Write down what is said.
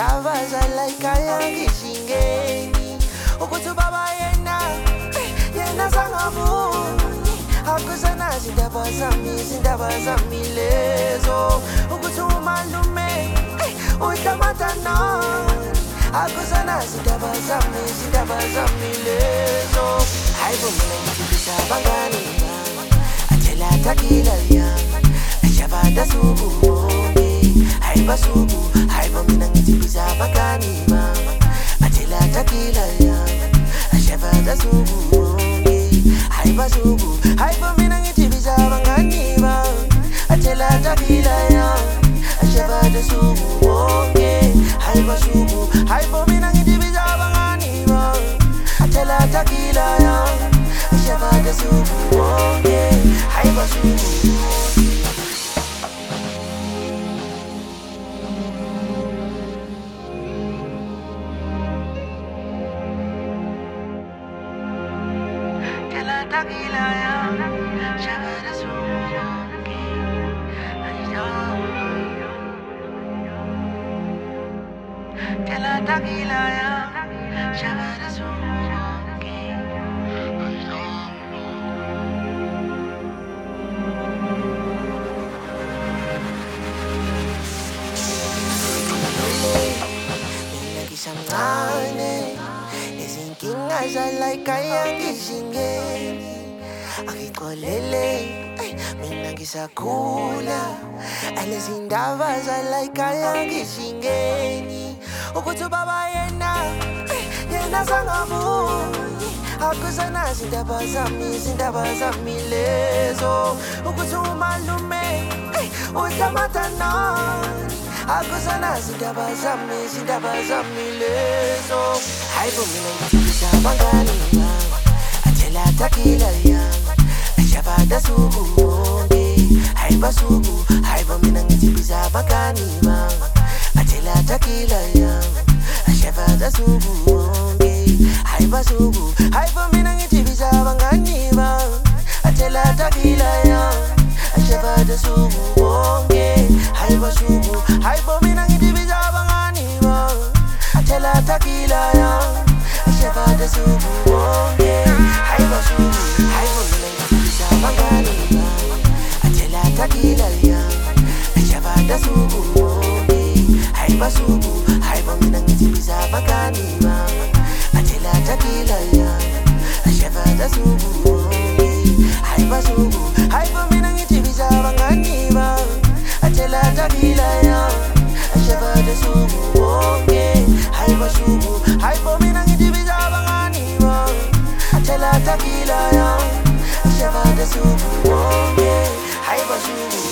izindaba zalayikhaya ngishingeni ukuthi ubaba yena sangabuni akusenazo izindaba zami lezo ukuthi umalume uhlamathanani akusenazo izindaba zami lezo hayi bo mina ngithibisa abangani bami athela athakila yami ashabada suku hayi basuku hayi bo mina ngithibisa abangani bami athela athakila yami ashabada suku hayi basuku hayi bo mina ngithibisa abangani bami athela athakila yami ashabada suku hayi basuku hayi bo mina ngithibisa abangani bami athela athakila yami ashabada suku hayi basuku Takila ya, shabada suki, takila ya, shabada suki. Mina kisangane, izinkinga zalayikhaya ngishingeni. Akikolele, mina ngisakhula alezindaba zalayikhaya ngishingeni ukuthi ubaba yena sangabuni akusenazo izindaba zami lezo ukuthi umalume uhlamathanani akusenazo izindaba zami lezo hayi bo mina ngithibisa abangani bami athela athakila yami ashabada suku hayi basuku hayi bo mina ngithibisa abangani bami athela athakila yami ashabada suku hayi basuku hayi bo mina ngithibisa abangani bami athela athakila yami ashabada suku hayi basuku hayi bo mina ngithibisa abangani bami athela athakila yami ashabada suku hayi basuku hayi bo mina ngithibisa abangani bami athela athakila yami ashabada suku hayi basuku hayi bo mina ngithibisa abangani bami athela athakila yami ashabada suku hayi basuku hayi bo mina ngithibisa abangani bami athela athakila yami ashabada suku hayi basuku hayi bo mina ngithibisa abangani bami athela athakila yami ashabada suku hayi basuku